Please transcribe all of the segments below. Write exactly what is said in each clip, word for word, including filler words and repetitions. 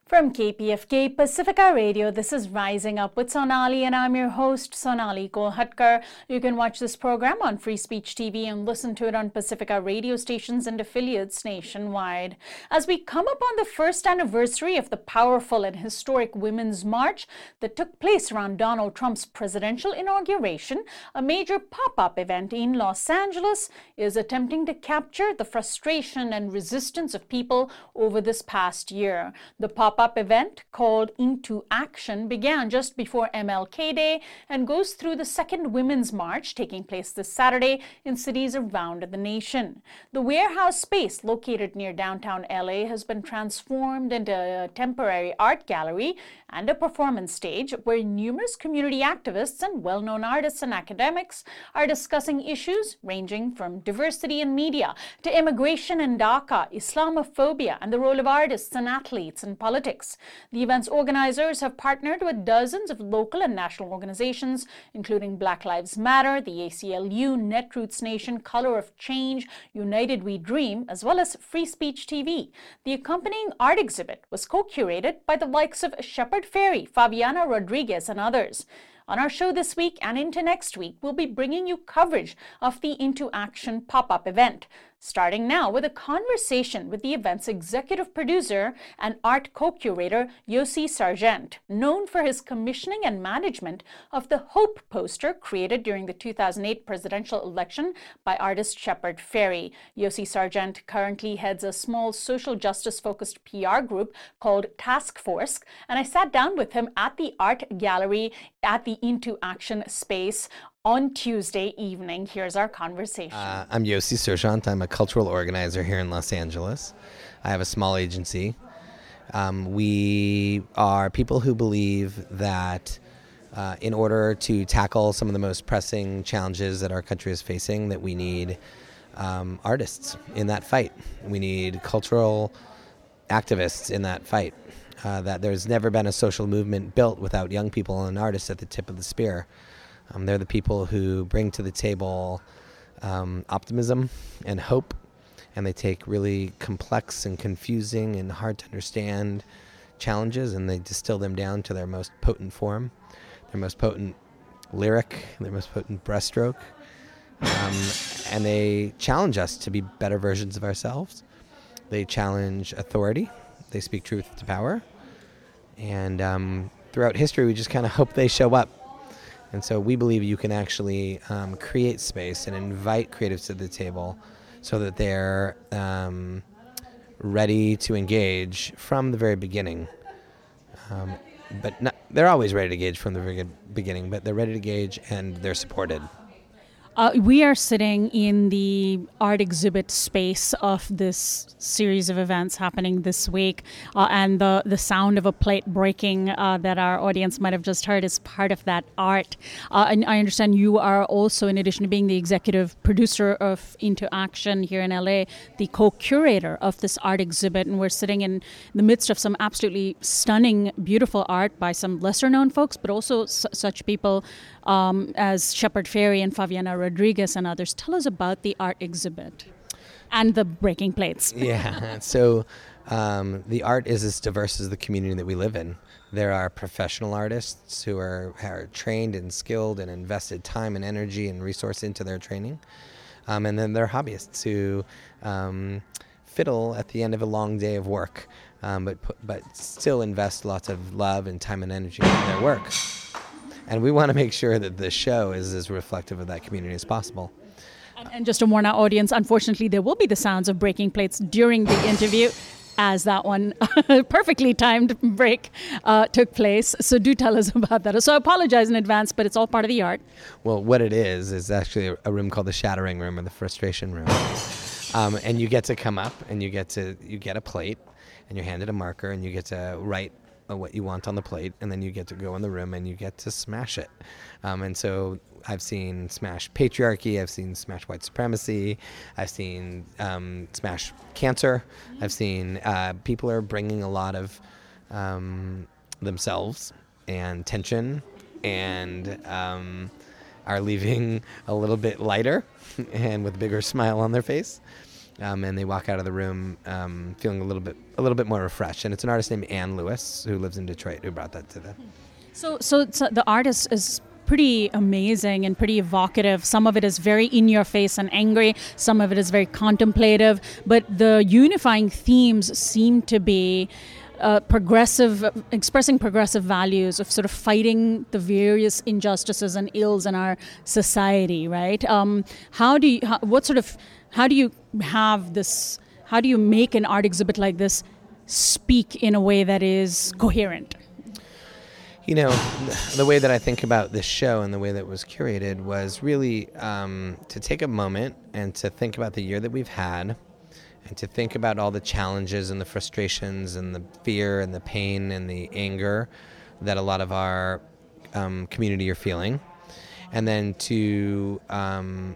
From K P F K Pacifica Radio, this is Rising Up with Sonali, and I'm your host, Sonali Kolhatkar. You can watch this program on Free Speech T V and listen to it on Pacifica radio stations and affiliates nationwide. As we come up on the first anniversary of the powerful and historic Women's March that took place around Donald Trump's presidential inauguration, a major pop-up event in Los Angeles is attempting to capture the frustration and resistance of people over this past year. The pop pop-up event called Into Action began just before M L K Day and goes through the second Women's March taking place this Saturday in cities around the nation. The warehouse space located near downtown L A has been transformed into a temporary art gallery and a performance stage where numerous community activists and well-known artists and academics are discussing issues ranging from diversity in media to immigration and DACA, Islamophobia, and the role of artists and athletes in politics. The event's organizers have partnered with dozens of local and national organizations, including Black Lives Matter, the A C L U, Netroots Nation, Color of Change, United We Dream, as well as Free Speech T V. The accompanying art exhibit was co-curated by the likes of Shepard Fairey, Fabiana Rodriguez, and others. On our show this week and into next week, we'll be bringing you coverage of the Into Action pop-up event, starting now with a conversation with the event's executive producer and art co-curator, Yossi Sargent, known for his commissioning and management of the Hope poster created during the two thousand eight presidential election by artist Shepard Fairey. Yossi Sargent currently heads a small social justice-focused P R group called Task Force, and I sat down with him at the art gallery at the Into Action space on Tuesday evening. Here's our conversation. Uh, I'm Yossi Sargent. I'm a cultural organizer here in Los Angeles. I have a small agency. Um, we are people who believe that uh, in order to tackle some of the most pressing challenges that our country is facing, that we need um, artists in that fight. We need cultural activists in that fight. Uh, that there's never been a social movement built without young people and artists at the tip of the spear. Um, they're the people who bring to the table um, optimism and hope, and they take really complex and confusing and hard to understand challenges and they distill them down to their most potent form, their most potent lyric, their most potent breaststroke, um, and they challenge us to be better versions of ourselves. They challenge authority. They speak truth to power. And um, throughout history, we just kind of hope they show up. And so we believe you can actually um, create space and invite creatives to the table so that they're um, ready to engage from the very beginning. Um, but not, they're always ready to engage from the very beginning, but they're ready to engage and they're supported. Uh, we are sitting in the art exhibit space of this series of events happening this week, uh, and the, the sound of a plate breaking uh, that our audience might have just heard is part of that art. Uh, and I understand you are also, in addition to being the executive producer of Into Action here in L A, the co-curator of this art exhibit, and we're sitting in the midst of some absolutely stunning, beautiful art by some lesser-known folks, but also s- such people um, as Shepard Fairey and Fabiana Rodriguez and others. Tell us about the art exhibit and the breaking plates. Yeah, so um, the art is as diverse as the community that we live in. There are professional artists who are, are trained and skilled and invested time and energy and resource into their training. Um, and then there are hobbyists who um, fiddle at the end of a long day of work, um, but but still invest lots of love and time and energy in their work. And we want to make sure that the show is as reflective of that community as possible. And, and just to warn our audience, unfortunately, there will be the sounds of breaking plates during the interview as that one perfectly timed break uh, took place. So do tell us about that. So I apologize in advance, but it's all part of the art. Well, what it is is actually a, a room called the Shattering Room or the Frustration Room. Um, and you get to come up and you get to you get a plate and you're handed a marker and you get to write what you want on the plate, and then you get to go in the room and you get to smash it. Um, and so I've seen smash patriarchy, I've seen smash white supremacy, I've seen um, smash cancer, I've seen uh, people are bringing a lot of um, themselves and tension and um, are leaving a little bit lighter and with a bigger smile on their face. Um, and they walk out of the room um, feeling a little bit a little bit more refreshed. And it's an artist named Ann Lewis who lives in Detroit who brought that to them. So, so, so the artist is pretty amazing and pretty evocative. Some of it is very in your face and angry. Some of it is very contemplative. But the unifying themes seem to be uh, progressive, expressing progressive values of sort of fighting the various injustices and ills in our society, right? Um, how do you, how, what sort of, how do you have this, how do you make an art exhibit like this speak in a way that is coherent? You know, the way that I think about this show and the way that it was curated was really um, to take a moment and to think about the year that we've had and to think about all the challenges and the frustrations and the fear and the pain and the anger that a lot of our um, community are feeling. And then to um,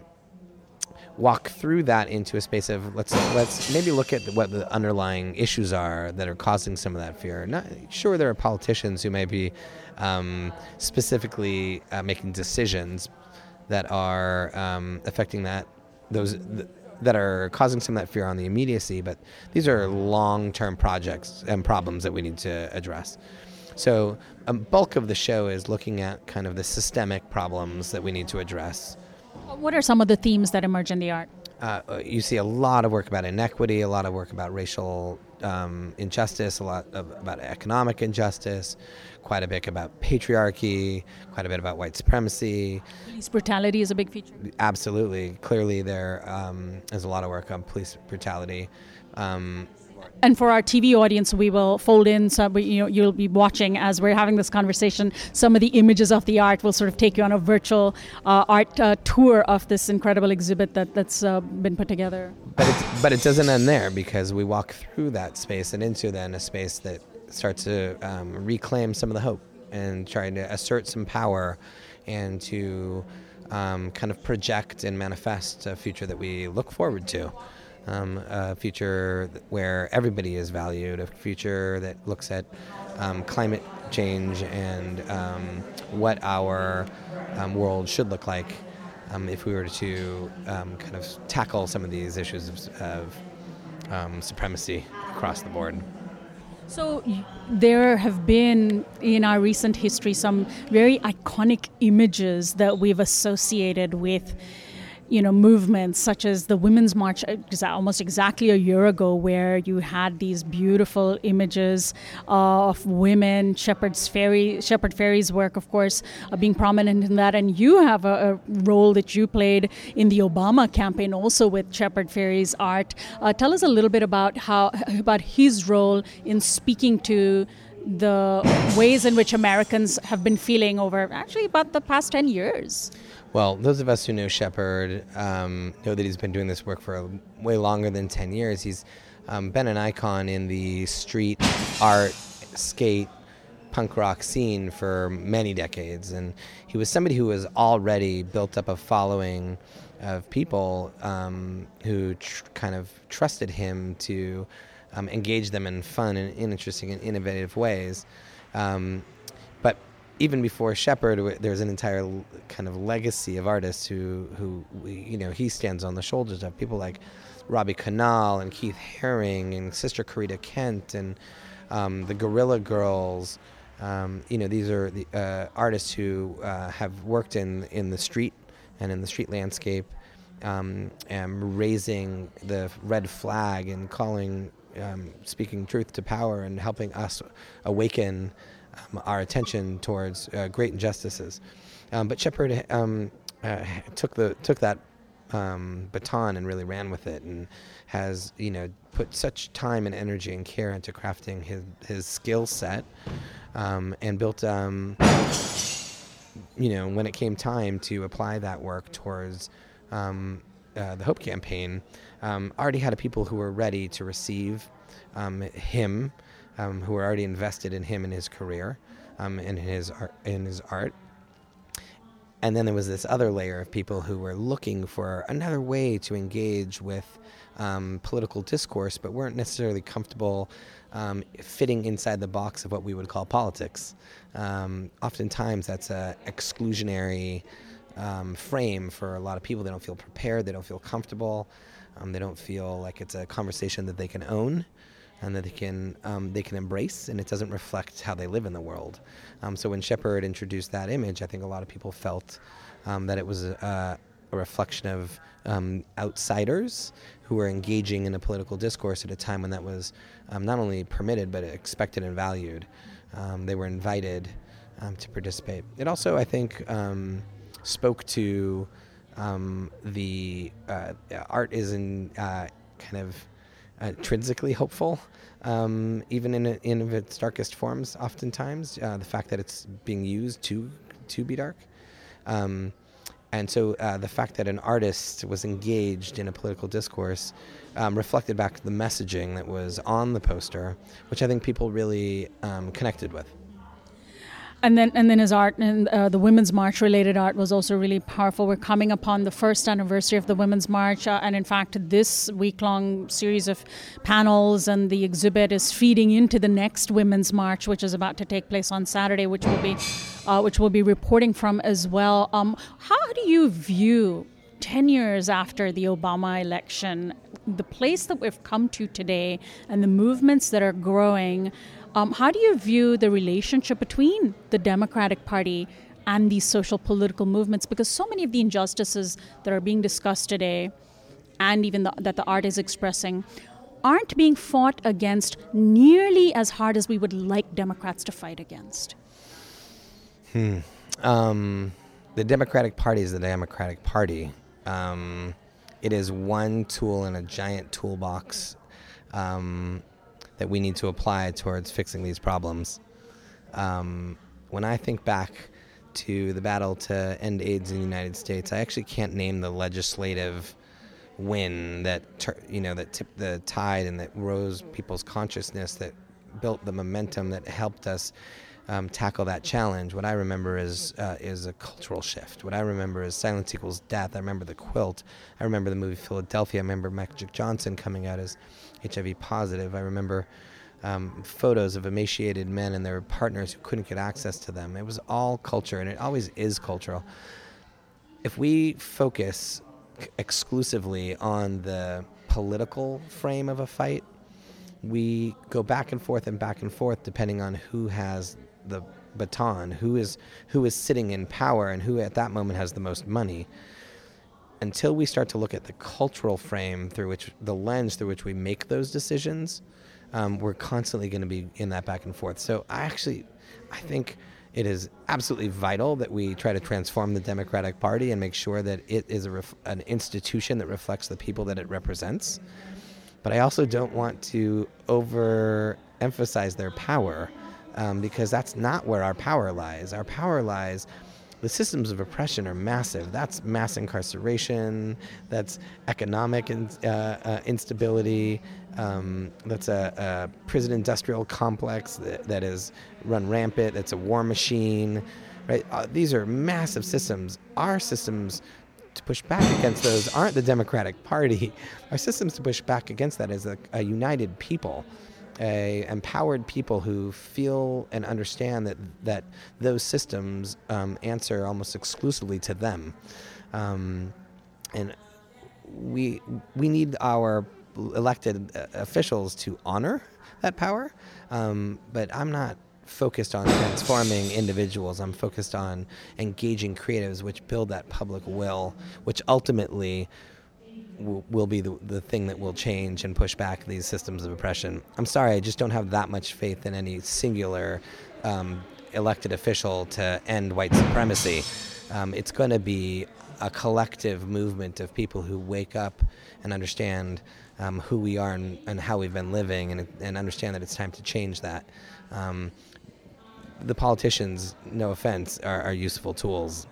walk through that into a space of let's let's maybe look at what the underlying issues are that are causing some of that fear. Not sure there are politicians who may be um, specifically uh, making decisions that are um, affecting that those th- that are causing some of that fear on the immediacy, but these are long-term projects and problems that we need to address. So a bulk of the show is looking at kind of the systemic problems that we need to address. What are some of the themes that emerge in the art? Uh, you see a lot of work about inequity, a lot of work about racial um, injustice, a lot of, about economic injustice, quite a bit about patriarchy, quite a bit about white supremacy. Police brutality is a big feature. Absolutely. Clearly there um, is a lot of work on police brutality. Um, And for our T V audience, we will fold in some, you know, you'll be watching as we're having this conversation. Some of the images of the art will sort of take you on a virtual uh, art uh, tour of this incredible exhibit that, that's uh, been put together. But it, but it doesn't end there, because we walk through that space and into then a space that starts to um, reclaim some of the hope and trying to assert some power and to um, kind of project and manifest a future that we look forward to. Um, a future where everybody is valued, a future that looks at um, climate change and um, what our um, world should look like um, if we were to um, kind of tackle some of these issues of, of um, supremacy across the board. So there have been, in our recent history, some very iconic images that we've associated with, you know, movements such as the Women's March almost exactly a year ago, where you had these beautiful images uh, of women, Shepard's Ferry, Shepard Fairey's work, of course, uh, being prominent in that. And you have a, a role that you played in the Obama campaign also with Shepard Fairey's art. Uh, tell us a little bit about how about his role in speaking to the ways in which Americans have been feeling over actually about the past ten years. Well, those of us who know Shepard um, know that he's been doing this work for way longer than ten years. He's um, been an icon in the street art, skate, punk rock scene for many decades. And he was somebody who was already built up a following of people um, who tr- kind of trusted him to um, engage them in fun and interesting and innovative ways. Um, but even before Shepard, there's an entire kind of legacy of artists who, who you know, he stands on the shoulders of. People like Robbie Canal and Keith Haring and Sister Corita Kent and um, the Gorilla Girls. Um, you know, these are the uh, artists who uh, have worked in, in the street and in the street landscape, um, and raising the red flag and calling, um, speaking truth to power and helping us awaken Um, our attention towards uh, great injustices. Um, but Shepard um, uh, took the took that um, baton and really ran with it, and has, you know, put such time and energy and care into crafting his his skill set, um, and built, um, you know, when it came time to apply that work towards um, uh, the Hope Campaign, um, already had people who were ready to receive um, him. Um, who are already invested in him and his career, um, and in his art, in his art. And then there was this other layer of people who were looking for another way to engage with um, political discourse, but weren't necessarily comfortable um, fitting inside the box of what we would call politics. Um, oftentimes, that's a exclusionary um, frame for a lot of people. They don't feel prepared. They don't feel comfortable. Um, they don't feel like it's a conversation that they can own and that they can um, they can embrace, and it doesn't reflect how they live in the world. Um, so when Shepard introduced that image, I think a lot of people felt um, that it was a, a reflection of um, outsiders who were engaging in a political discourse at a time when that was um, not only permitted but expected and valued. Um, they were invited um, to participate. It also, I think, um, spoke to um, the uh, art is in uh, kind of intrinsically hopeful, um, even in in its darkest forms. Oftentimes, uh, the fact that it's being used to to be dark, um, and so uh, the fact that an artist was engaged in a political discourse um, reflected back the messaging that was on the poster, which I think people really um, connected with. And then, and then his art and uh, the Women's March related art was also really powerful. We're coming upon the first anniversary of the Women's March, uh, and in fact, this week-long series of panels and the exhibit is feeding into the next Women's March, which is about to take place on Saturday, which will be, uh, which we'll be reporting from as well. Um, how do you view, ten years after the Obama election, the place that we've come to today and the movements that are growing? Um, how do you view the relationship between the Democratic Party and these social political movements? Because so many of the injustices that are being discussed today, and even the, that the art is expressing, aren't being fought against nearly as hard as we would like Democrats to fight against. Hmm. Um, the Democratic Party is the Democratic Party. Um, it is one tool in a giant toolbox Um, that we need to apply towards fixing these problems. Um, when I think back to the battle to end AIDS in the United States, I actually can't name the legislative win that you know that tipped the tide and that rose people's consciousness, that built the momentum that helped us um, tackle that challenge. What I remember is uh, is a cultural shift. What I remember is silence equals death. I remember the quilt. I remember the movie Philadelphia. I remember Magic Johnson coming out as H I V positive. I remember um, photos of emaciated men and their partners who couldn't get access to them. It was all culture, and it always is cultural. If we focus exclusively on the political frame of a fight, we go back and forth and back and forth depending on who has the baton, who is who is sitting in power, and who at that moment has the most money. Until we start to look at the cultural frame through which, the lens through which we make those decisions, um, we're constantly going to be in that back and forth. So I actually, I think it is absolutely vital that we try to transform the Democratic Party and make sure that it is a ref- an institution that reflects the people that it represents. But I also don't want to overemphasize their power, um, because that's not where our power lies. Our power lies, the systems of oppression are massive. That's mass incarceration, that's economic in, uh, uh, instability, um, that's a, a prison industrial complex that, that is run rampant, that's a war machine, right? Uh, these are massive systems. Our systems to push back against those aren't the Democratic Party. Our systems to push back against that is a, a united people, a empowered people who feel and understand that that those systems um, answer almost exclusively to them, um, and we we need our elected officials to honor that power. Um, but I'm not focused on transforming individuals. I'm focused on engaging creatives, which build that public will, which ultimately will, will be the, the thing that will change and push back these systems of oppression. I'm sorry, I just don't have that much faith in any singular um, elected official to end white supremacy. Um, it's going to be a collective movement of people who wake up and understand um, who we are and, and how we've been living, and, and understand that it's time to change that. Um, the politicians, no offense, are, are useful tools.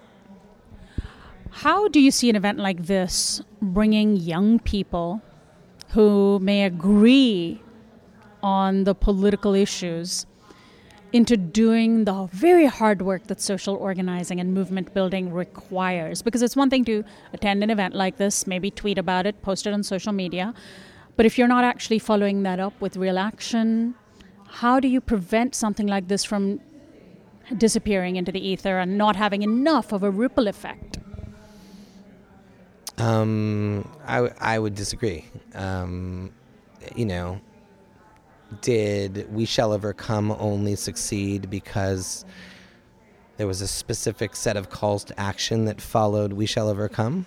How do you see an event like this bringing young people who may agree on the political issues into doing the very hard work that social organizing and movement building requires? Because it's one thing to attend an event like this, maybe tweet about it, post it on social media, but if you're not actually following that up with real action, how do you prevent something like this from disappearing into the ether and not having enough of a ripple effect? Um, I, w- I would disagree. Um, you know, did We Shall Overcome only succeed because there was a specific set of calls to action that followed We Shall Overcome?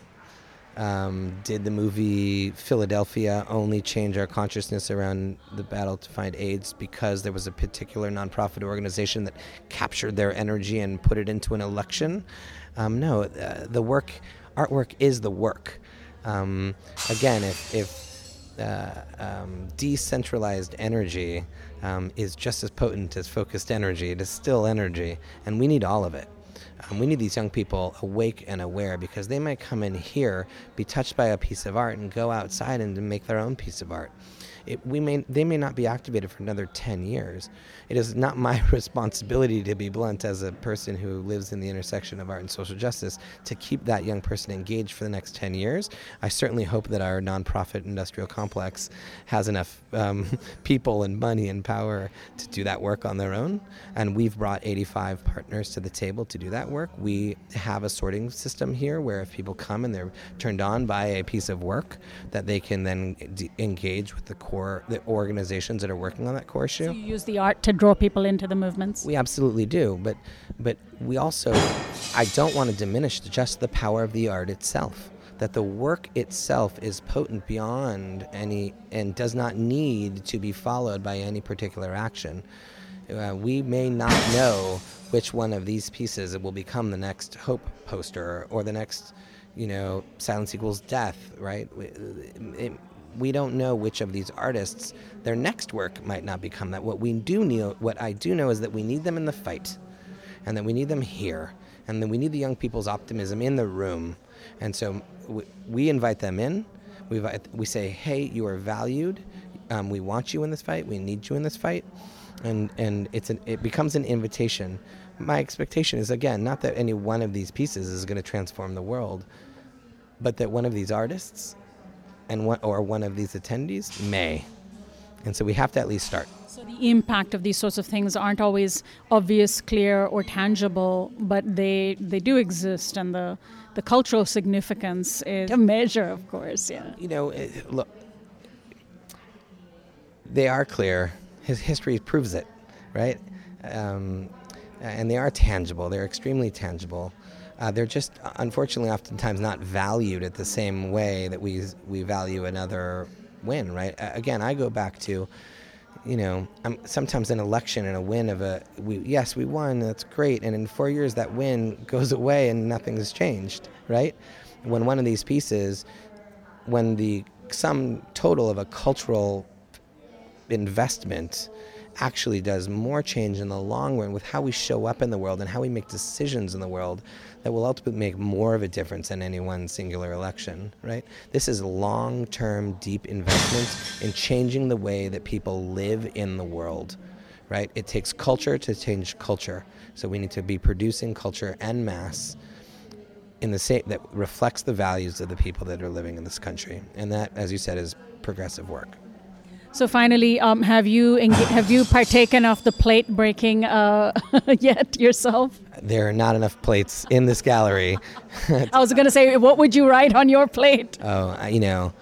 Um, did the movie Philadelphia only change our consciousness around the battle to find AIDS because there was a particular nonprofit organization that captured their energy and put it into an election? Um, no, uh, the work, artwork is the work. Um, again, if, if uh, um, decentralized energy um, is just as potent as focused energy, it is still energy, and we need all of it. Um, we need these young people awake and aware, because they might come in here, be touched by a piece of art, and go outside and make their own piece of art. It, we may, they may not be activated for another ten years. It is not my responsibility, to be blunt, as a person who lives in the intersection of art and social justice, to keep that young person engaged for the next ten years. I certainly hope that our nonprofit industrial complex has enough um, people and money and power to do that work on their own. And we've brought eighty-five partners to the table to do that work. We have a sorting system here where if people come and they're turned on by a piece of work, that they can then d- engage with the core, the organizations that are working on that core issue. So you use the art to draw people into the movements? We absolutely do, but but we also, I don't want to diminish just the power of the art itself. That the work itself is potent beyond any, and does not need to be followed by any particular action. Uh, we may not know which one of these pieces will become the next Hope poster or the next, you know, Silence Equals Death, right? It, it, we don't know which of these artists, their next work might not become that. What we do know, what I do know is that we need them in the fight, and that we need them here, and that we need the young people's optimism in the room. And so we, we invite them in. We invite, we say, hey, you are valued. Um, we want you in this fight. We need you in this fight. And and it's an, it becomes an invitation. My expectation is, again, not that any one of these pieces is going to transform the world, but that one of these artists and one, or one of these attendees may. And so we have to at least start. So the impact of these sorts of things aren't always obvious, clear, or tangible, but they they do exist, and the, the cultural significance is a measure, of course, yeah. You know, it, look, they are clear. His history proves it, right? Um, and they are tangible. They're extremely tangible. Uh, they're just, unfortunately, oftentimes not valued at the same way that we we value another win, right? Uh, again, I go back to, you know, um, sometimes an election and a win of a, we, yes, we won, that's great, and in four years that win goes away and nothing has changed, right? When one of these pieces, when the sum total of a cultural investment actually does more change in the long run with how we show up in the world and how we make decisions in the world, that will ultimately make more of a difference than any one singular election, right? This is long-term, deep investment in changing the way that people live in the world, right? It takes culture to change culture. So we need to be producing culture en masse in the same, that reflects the values of the people that are living in this country. And that, as you said, is progressive work. So finally, um, have you enga- have you partaken of the plate breaking uh, yet yourself? There are not enough plates in this gallery. I was going to say, what would you write on your plate? Oh, you know,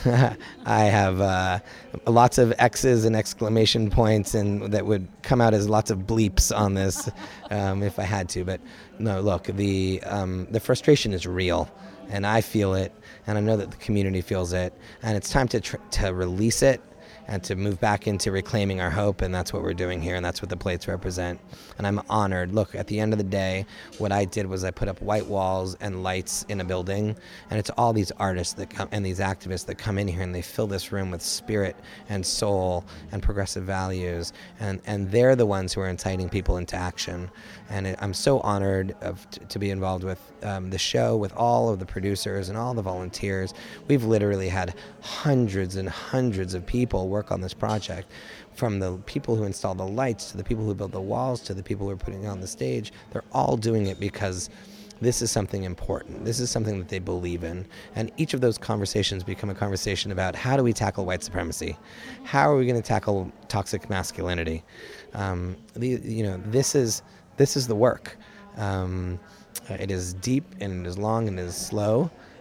I have uh, lots of X's and exclamation points, and that would come out as lots of bleeps on this um, if I had to. But no, look, the um, the frustration is real, and I feel it, and I know that the community feels it, and it's time to tr- to release it and to move back into reclaiming our hope, and that's what we're doing here, and that's what the plates represent. And I'm honored. Look, at the end of the day, what I did was I put up white walls and lights in a building, and it's all these artists that come and these activists that come in here, and they fill this room with spirit and soul and progressive values, and, and they're the ones who are inciting people into action. And it, I'm so honored of, t- to be involved with um, the show, with all of the producers and all the volunteers. We've literally had hundreds and hundreds of people work on this project, from the people who install the lights to the people who build the walls to the people who are putting it on the stage. They're all doing it because this is something important. This is something that they believe in. And each of those conversations become a conversation about, how do we tackle white supremacy? How are we going to tackle toxic masculinity? Um, the, you know, this is this is the work. Um, it is deep and it is long and it is slow.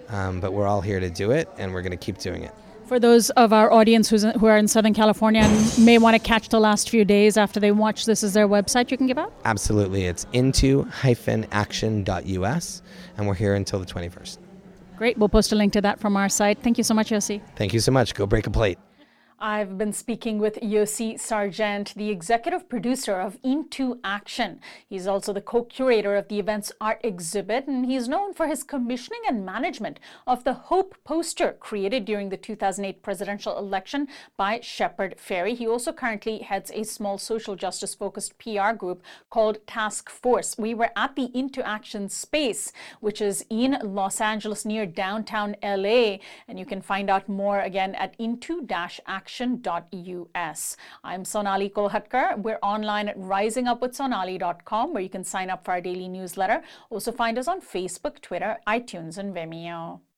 um, but we're all here to do it, and we're going to keep doing it. For those of our audience who's, who are in Southern California and may want to catch the last few days after they watch this, is there a website you can give out? Absolutely. It's into dash action dot U S, and we're here until the twenty-first. Great. We'll post a link to that from our site. Thank you so much, Yossi. Thank you so much. Go break a plate. I've been speaking with Yossi Sargent, the executive producer of Into Action. He's also the co-curator of the event's art exhibit, and he's known for his commissioning and management of the Hope poster created during the two thousand eight presidential election by Shepard Fairey. He also currently heads a small social justice-focused P R group called Task Force. We were at the Into Action space, which is in Los Angeles near downtown L A, and you can find out more again at into dash action dot U S. I'm Sonali Kolhatkar. We're online at rising up with sonali dot com, where you can sign up for our daily newsletter. Also find us on Facebook, Twitter, iTunes, and Vimeo.